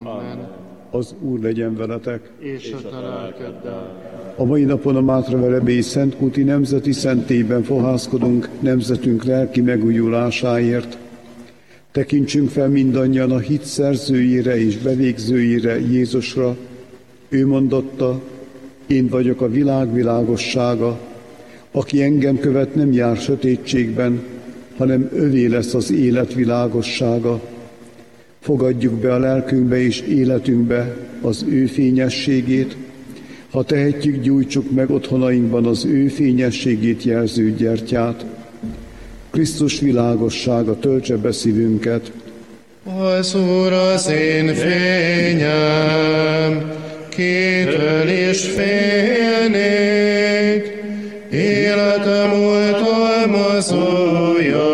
Amen. Az Úr legyen veletek. És a te lelkeddel. A mai napon a Mátraverebélyi Szentkúti Nemzeti Szentélyben fohászkodunk nemzetünk lelki megújulásáért. Tekintsünk fel mindannyian a hit szerzőjére és bevégzőjére, Jézusra. Ő mondotta: én vagyok a világ világossága. Aki engem követ, nem jár sötétségben, hanem övé lesz az élet világossága. Fogadjuk be a lelkünkbe és életünkbe az ő fényességét. Ha tehetjük, gyújtsuk meg otthonainkban az ő fényességét jelző gyertyát. Krisztus világossága töltse be szívünket. Az Úr az én fényem, kitől is félnék, életem oltalmazója,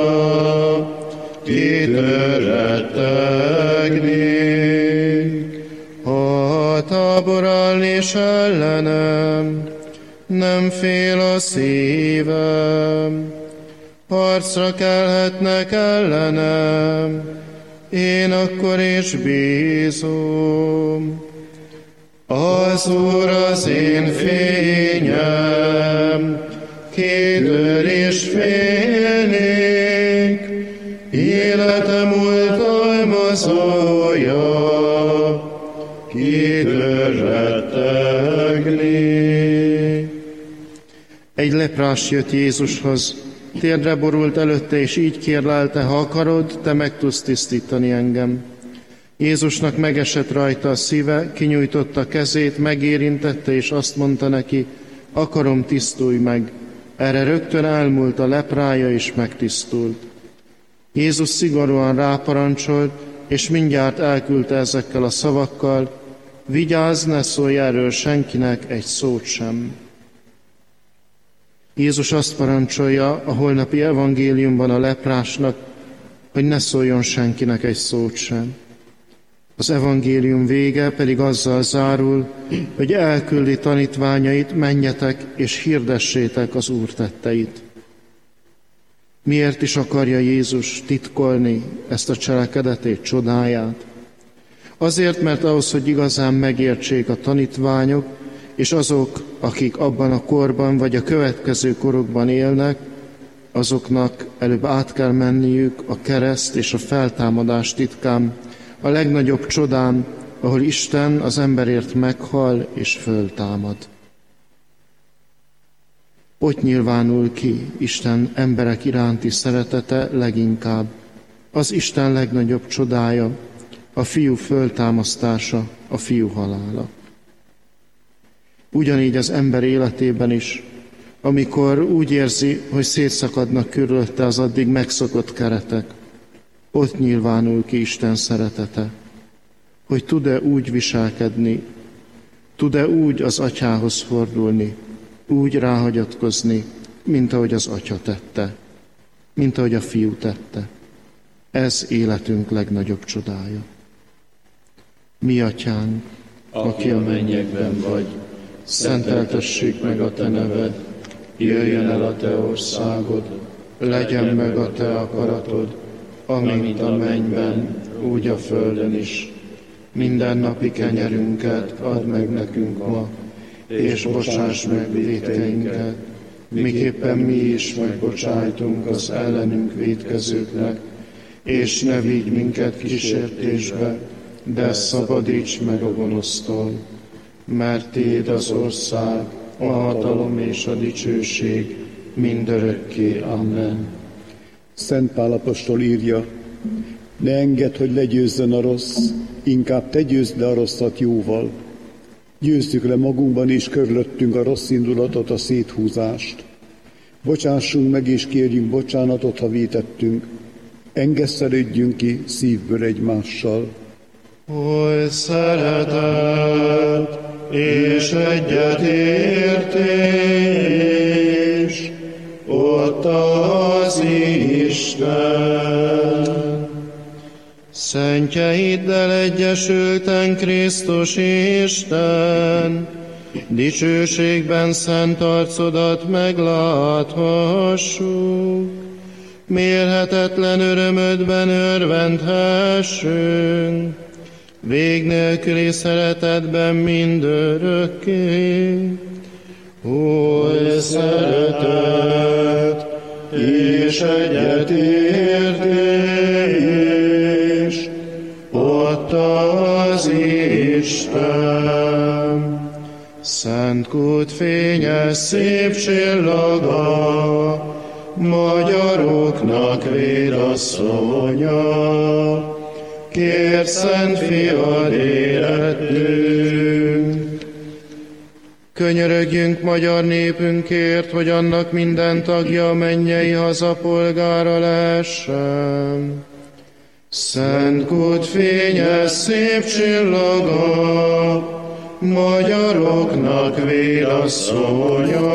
kitől rettegnék. Ha táborál is ellenem, nem fél a szívem, harcra kelhetnek ellenem, én akkor is bízom. Az Úr az én fényem, kitől is félnék, életem oltalmazója, kitől rettegnék. Egy leprás jött Jézushoz, térdre borult előtte, és így kérlelte: ha akarod, te meg tudsz tisztítani engem. Jézusnak megesett rajta a szíve, kinyújtotta kezét, megérintette, és azt mondta neki: akarom, tisztulj meg. Erre rögtön elmúlt a leprája, és megtisztult. Jézus szigorúan ráparancsolt, és mindjárt elküldte ezekkel a szavakkal: vigyázz, ne szólj erről senkinek egy szót sem. Jézus azt parancsolja a holnapi evangéliumban a leprásnak, hogy ne szóljon senkinek egy szót sem. Az evangélium vége pedig azzal zárul, hogy elküldi tanítványait: menjetek és hirdessétek az Úr tetteit. Miért is akarja Jézus titkolni ezt a cselekedetét, csodáját? Azért, mert ahhoz, hogy igazán megértsék a tanítványok, és azok, akik abban a korban vagy a következő korokban élnek, azoknak előbb át kell menniük a kereszt és a feltámadás titkán, a legnagyobb csodán, ahol Isten az emberért meghal és föltámad. Ott nyilvánul ki Isten emberek iránti szeretete leginkább. Az Isten legnagyobb csodája, a Fiú föltámasztása, a Fiú halála. Ugyanígy az ember életében is, amikor úgy érzi, hogy szétszakadnak körülötte az addig megszokott keretek, ott nyilvánul ki Isten szeretete, hogy tud-e úgy viselkedni, tud-e úgy az Atyához fordulni, úgy ráhagyatkozni, mint ahogy az Atya tette, mint ahogy a Fiú tette. Ez életünk legnagyobb csodája. Mi Atyánk, aki a mennyekben vagy, szenteltessék meg a te neved, jöjjön el a te országod, legyen meg a te akaratod, amint a mennyben, úgy a földön is. Mindennapi kenyerünket add meg nekünk ma, és bocsáss meg vétkeinket, miképpen mi is megbocsájtunk az ellenünk vétkezőknek, és ne vigy minket kísértésbe, de szabadíts meg a gonosztól, mert Téd az ország, a hatalom és a dicsőség mindörökké. Amen. Szent Pál apostol írja: ne engedd, hogy legyőzzön a rossz, inkább te győzd le a rosszat jóval. Győzzük le magunkban és körülöttünk a rossz indulatot, a széthúzást. Bocsássunk meg és kérjünk bocsánatot, ha vétettünk. Engesztelődjünk ki szívből egymással. Hogy szeretet és egyetértés, ott az Isten. Szentjeiddel egyesülten Krisztus Isten, dicsőségben szent arcodat megláthassuk, mérhetetlen örömödben örvendhessünk, vég nélküli szeretetben mindörökké. Oly szeretet és egyetértés, ott az Isten. Szent Kút fényes szép csillaga, magyaroknak védasszonya, kérd Szent Fiad érettünk. Könyörögjünk magyar népünkért, hogy annak minden tagja a mennyei hazapolgára lehessen. Szent Kút fényes szép csillaga, magyaroknak védasszonya,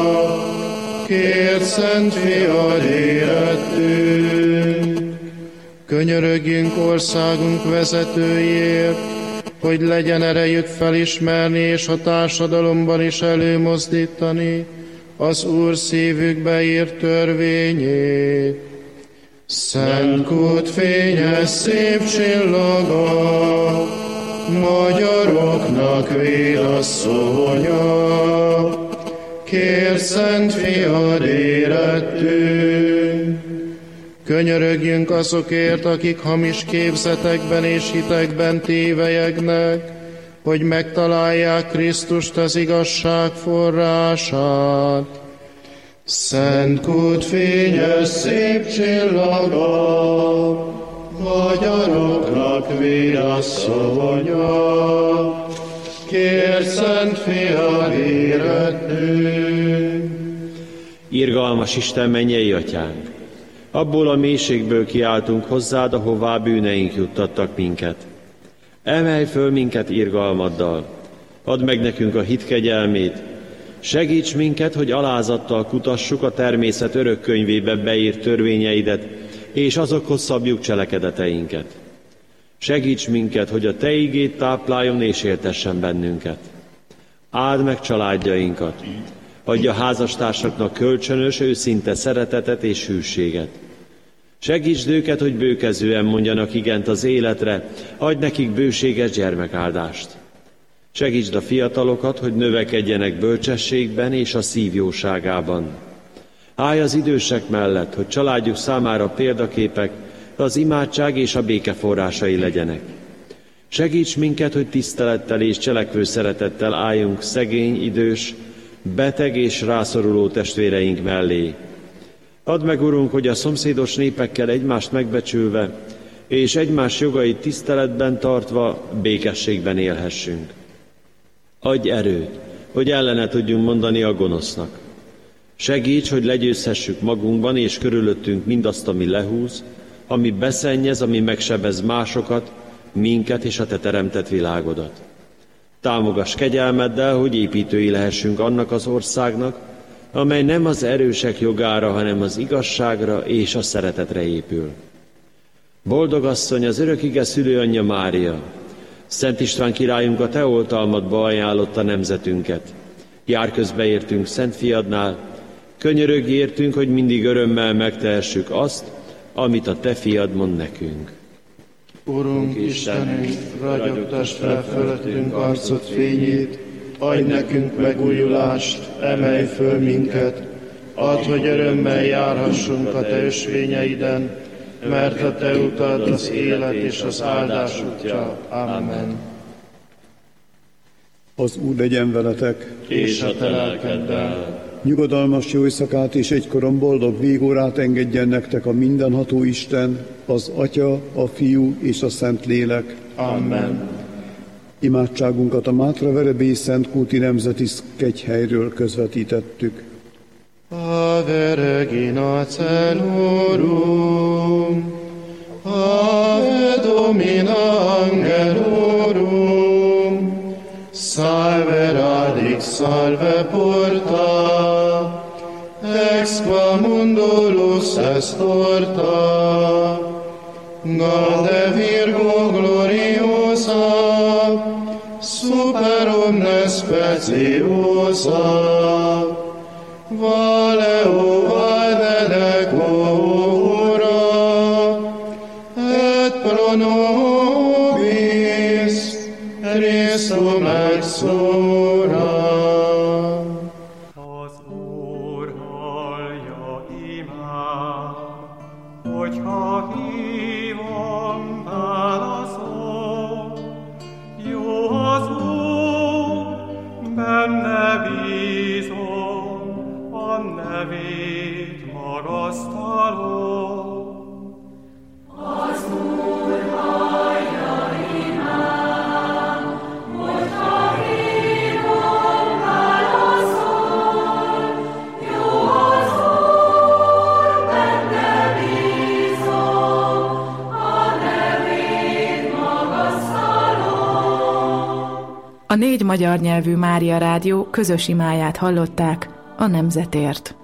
kérd Szent Fiad érettünk. Könyörögjünk országunk vezetőiért, hogy legyen erejük felismerni és a társadalomban is előmozdítani az Úr szívükbe írt törvényét. Szent Kút fényes szép csillaga, magyaroknak védasszonya, kérd Szent Fiad érettünk. Könyörögjünk azokért, akik hamis képzetekben és hitekben tévelyegnek, hogy megtalálják Krisztust, az igazság forrását. Szent Kút fényes szép csillaga, magyaroknak védasszonya, kérd Szent Fiad érettünk. Irgalmas Isten, mennyei Atyánk! Abból a mélységből kiáltunk hozzád, ahová bűneink juttattak minket. Emelj föl minket irgalmaddal, add meg nekünk a hit kegyelmét, segíts minket, hogy alázattal kutassuk a természet örök könyvébe beírt törvényeidet, és azokhoz szabjuk cselekedeteinket. Segíts minket, hogy a Te igéd tápláljon és éltessen bennünket. Áld meg családjainkat, adj a házastársaknak kölcsönös, őszinte szeretetet és hűséget. Segítsd őket, hogy bőkezően mondjanak igent az életre, adj nekik bőséges gyermekáldást. Segítsd a fiatalokat, hogy növekedjenek bölcsességben és a szív jóságában. Állj az idősek mellett, hogy családjuk számára példaképek, az imádság és a béke forrásai legyenek. Segíts minket, hogy tisztelettel és cselekvő szeretettel álljunk szegény, idős, beteg és rászoruló testvéreink mellé. Add meg, Urunk, hogy a szomszédos népekkel egymást megbecsülve és egymás jogait tiszteletben tartva békességben élhessünk. Adj erőt, hogy ellene tudjunk mondani a gonosznak. Segíts, hogy legyőzhessük magunkban és körülöttünk mindazt, ami lehúz, ami beszennyez, ami megsebez másokat, minket és a Te teremtett világodat. Támogass kegyelmeddel, hogy építői lehessünk annak az országnak, amely nem az erősek jogára, hanem az igazságra és a szeretetre épül. Boldog asszony, az örökige szülőanyja Mária, Szent István királyunk a Te oltalmadba ajánlotta nemzetünket. Jár közbe értünk Szent Fiadnál, könyörögj értünk, hogy mindig örömmel megtehessük azt, amit a Te Fiad mond nekünk. Urunk Istenünk, ragyogtass fel fölöttünk arcod fényét, adj nekünk megújulást, emelj föl minket, add, hogy örömmel járhassunk a Te ösvényeiden, mert a Te utad az élet és az áldás útja. Amen. Az Úr legyen veletek, És a Te lelkeddel. Nyugodalmas jó éjszakát és egykoron boldog végórát engedjen nektek a mindenható Isten, az Atya, a Fiú és a Szent Lélek. Amen. Imádságunkat a Mátraverebélyi Szent Kúti Nemzeti Kegyhelyről közvetítettük. Ave Regina Celorum, Ave Domina Angelorum, Salve radix, salve porta, ex qua mundo lux est orta, Gaude Virgo gloriosa, super omnes speciosa, Valeo valdedeco ora, et pro nobis Krisztus megszólal. Az Úr hallja imám, hogyha hívom, válaszol. Jó az Úr, benne bízom, a nevét magasztalom. Az Úr hallja imám, hogyha hívom, válaszol. Jó az Úr, benne bízom, a nevét magasztalom. A 4 magyar nyelvű Mária Rádió közös imáját hallották a nemzetért.